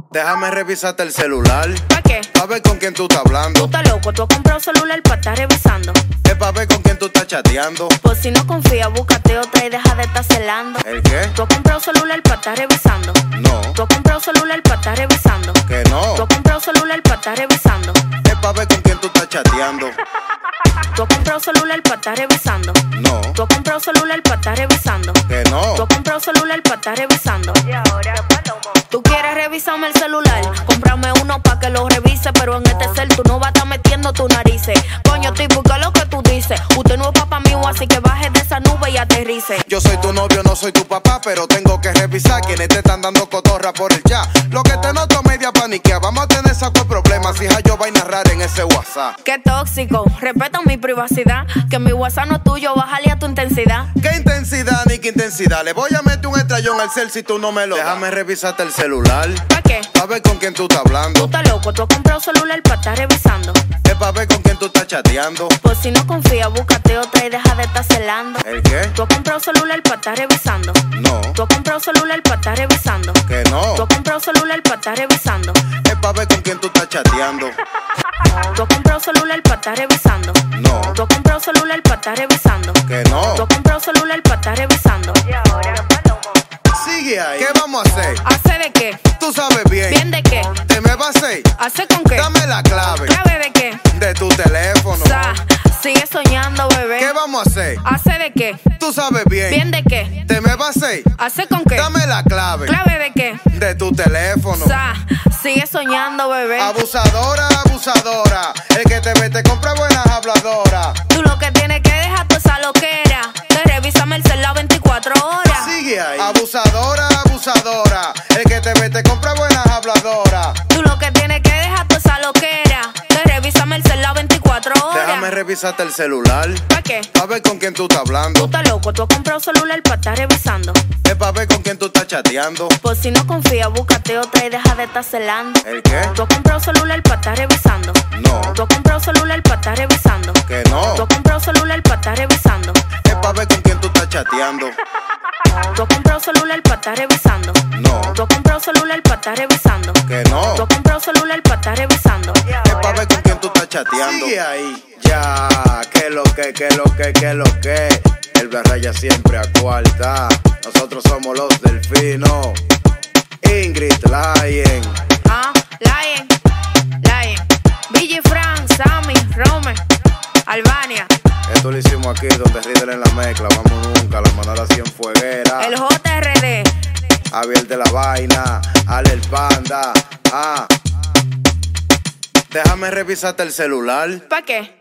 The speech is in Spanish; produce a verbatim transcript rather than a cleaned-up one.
Déjame revisarte el celular. ¿Pa' qué? Pa' ver con quién tú estás hablando. Tú estás loco, tú has comprado celular pa' estar revisando. Es pa' ver con quién tú estás chateando. Pues si no confías, búscate otra y deja de estar celando. ¿El qué? Tú has comprado celular pa' estar revisando. No. Tú has comprado celular pa' estar revisando. Que no. Tú has comprado celular pa' estar revisando. Es pa' ver con quién tú estás chateando. Tú has comprado celular pa' estar revisando. No. Tú has comprado celular pa' estar revisando. Que no. Tú has comprado celular pa' estar revisando. Y ahora, Palomo. Tú quieres revisarme el celular, cómprame uno pa' que lo revise. Pero en este cel tú no vas a estar metiendo tu narices. Coño, tipo, ¿qué es lo que tú dices? Usted no es papá mío, así que baje de esa nube y aterrice. Yo soy tu novio, no soy tu papá, pero tengo que revisar quienes te están dando cotorra por el chat. Lo que te noto media paniquea, vamos a tener saco de problemas, hija, yo voy a narrar en ese WhatsApp. Qué tóxico, respeta mi privacidad, que mi WhatsApp no es tuyo, bájale a tu intensidad. ¿Qué intensidad ni qué intensidad? Le voy a meter un estrellón al cel si tú no me lo das. Déjame revisarte el celular. ¿Pa' qué? Pa' ver con quién tú estás Tú hablando. estás loco, tú has comprado celular pa' estar revisando. Es pa' ver con quién tú estás chateando. Pues si no confías, búscate otra y deja de estar celando. ¿El qué? Tú has comprado celular pa' estar revisando. No. Tú has comprado celular pa' estar revisando. Que no. Tú has comprado celular pa' estar revisando. Es pa' ver con quién tú estás chateando. Tú has comprado celular pa' estar revisando. No. Tú has comprado celular pa' estar revisando. Que no. Tú has comprado celular pa' estar revisando. Y ahora, Palomo. Sigue ahí. ¿Qué vamos a hacer? ¿Hace de qué? Tú sabes bien. ¿Bien de qué? ¿Te me vas a hacer? ¿Hace con qué? Dame la clave ¿Clave de qué? de tu teléfono. Sa, sigue soñando, bebé. ¿Qué vamos a hacer? ¿Hace de qué? Tú sabes bien. ¿Bien de qué? ¿Te me vas a hacer? ¿Hace con qué? Dame la clave ¿Clave de qué? de tu teléfono. Sa, sigue soñando, bebé. Abusadora, abusadora. El que te ve te compra buenas habladoras. Tú lo que tienes que dejar toda esa loquera. Que revísame el celular veinticuatro horas. Sigue ahí. Abusadora, abusadora. El que te ve te compra buenas habladoras. Tú lo que tienes que dejar toda esa loquera. Que revísame el celular veinticuatro horas. Déjame revisarte el celular. ¿Pa' qué? Pa' ver con quién tú estás Tú hablando. estás loco, tú has comprado celular pa' estar revisando. Es pa' ver con quién tú estás chateando. Pues si no confías, búscate otra y deja de estar celando. ¿El qué? Tú has comprado celular pa' estar revisando. No. Tú has comprado celular pa' estar revisando. Que no. Tú has comprado celular pa' estar revisando. Es pa' ver con quién tú estás chateando. Tú has comprado celular pa' estar revisando. No. Tú has comprado celular pa' estar revisando. Que no. Tú has comprado celular pa' estar revisando. Y Es pa' ahora, ver con quién tú estás chateando. Sigue ahí. Ya, que lo que, que lo que, que lo que. El Berraya siempre a cuarta. Nosotros somos los delfinos. Ingrid Lion. Ah, Lion, Lion. Billy Frank, Sammy, Rome, Albania. Esto lo hicimos aquí donde Riddle en la mezcla. Vamos nunca, la manada Cienfueguera. El J R D. Javier de la Vaina. Ale el Panda. Ah. Déjame revisarte el celular. ¿Pa' qué?